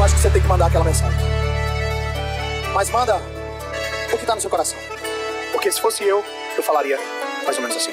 acho que você tem que mandar aquela mensagem. Mas manda o que tá no seu coração. Porque se fosse eu falaria mais ou menos assim.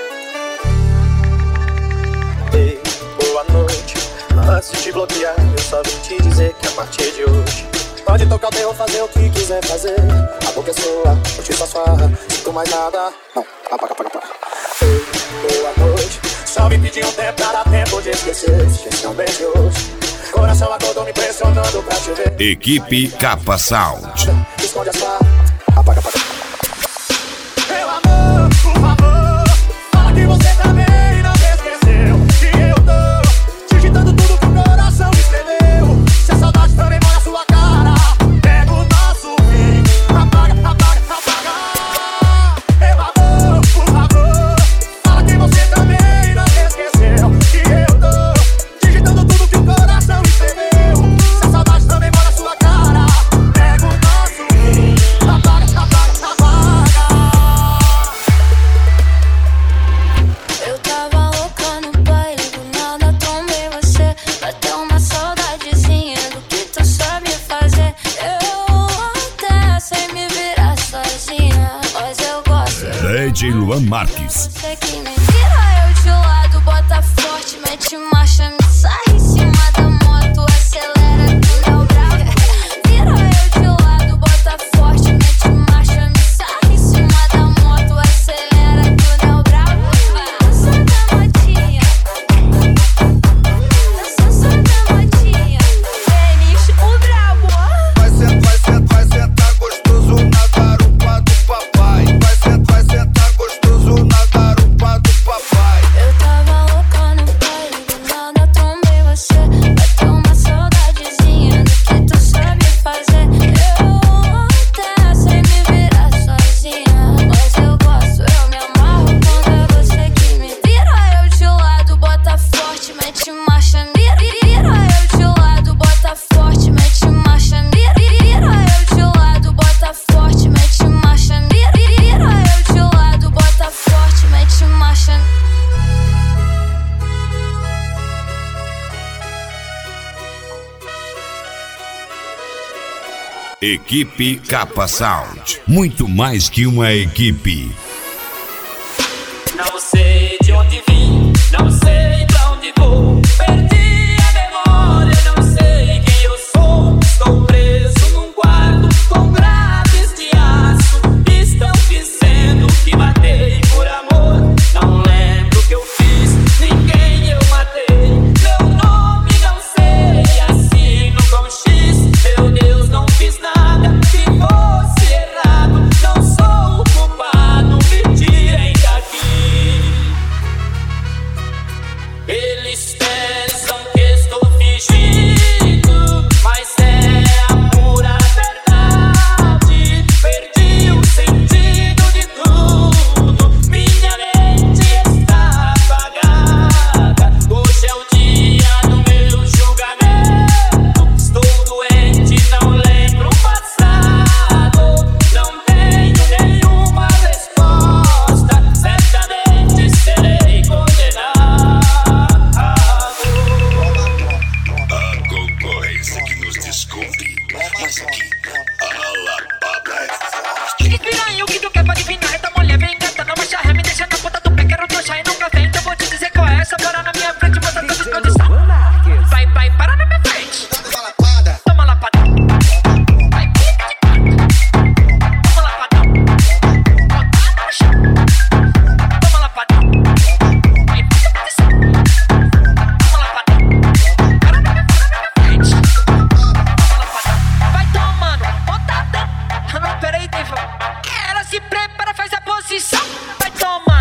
Ei, boa noite. Antes de te bloquear, eu só vim te dizer que a partir de hoje pode tocar o terror, fazer o que quiser fazer. A boca é sua, curtir suas farras. Sinto mais nada. Não, apaga. Ei, boa noite. Só vim pedir um tempo, pra dar tempo de esquecer. Esqueci um beijo de hoje. Coração acordou me pressionando pra te ver. Equipe Capa Sound. Esconde as farras. Apaga. Meu amor, por favor, fala que você também não me esqueceu. Que eu tô digitando tudo que o coração escreveu. Se a saudade também mora na sua cara, pega o nosso fim. Apaga. Meu amor, por favor, fala que você também não me esqueceu. Que eu tô digitando tudo que o coração escreveu. Se a saudade também mora na sua cara, pega o nosso fim. Apaga. Eu tava louca no baile, do nada tomei você. Bateu uma saudadezinha do que tu sabe fazer. Eu até sei me virar sozinha, mas eu gosto. DJ Luan Marques. Você que me vira eu de lado, bota forte, mete marcha, me sai em cima da moto, acelera que meu bravo. Vira eu de lado, bota forte, mete marcha, me sai em cima da moto, acelera que meu bravo. Dança da motinha, dança da motinha, Denis o brabo. Vai sentar gostoso na garupa do papai. Vai sentar gostoso na garupa do papai. Eu tava louca no baile, do nada tomei você. Bateu uma saudadezinha do que tu sabe fazer. Eu até sei me virar sozinha, mas eu gosto, eu me amarro quando é você que me vira eu de lado, bota forte, mete marcha, vira eu de lado, bota forte, mete marcha, vira eu de lado, bota forte, mete marcha, vira eu de lado, bota forte, mete marcha. Equipe Capa Sound. Muito mais que uma equipe. Não sei de onde vim, não sei pra onde vou. Perdi a memória, não sei quem eu sou. Estou preso num quarto com grades de aço. Estão dizendo que matei por amor. Não lembro o que eu fiz, ninguém eu matei. Meu nome não sei, assino com X. Meu Deus, não fiz nada que fosse errado. Não sou o culpado, me tirem daqui. Eles pensam que estou fingindo, mas é a pura verdade. Perdi o sentido de tudo, minha mente está apagada. Hoje é o dia do meu julgamento. Estou doente, não lembro o passado. Não tenho nenhuma resposta, certamente serei condenado. A concorrência que nos descobre. Mas aqui, a lapada é forte. Inspira aí o que tu quer, pode vir na reta, mulher, vem encantando, mas já me deixa na ponta do pé, quero trouxa e nunca vem. Então vou te dizer qual é essa, bora na minha frente, bota tudo de condição. Vai, para na minha frente. Toma lapada. Vai, toma lapada. Bota no chão. Toma lapada. Vai, bota condição. Toma lapada. Para na minha frente. Toma lapada. Vai tomando, bota dentro. Não, peraí, Deiva. Ela se prepara, faz a posição. Vai tomando.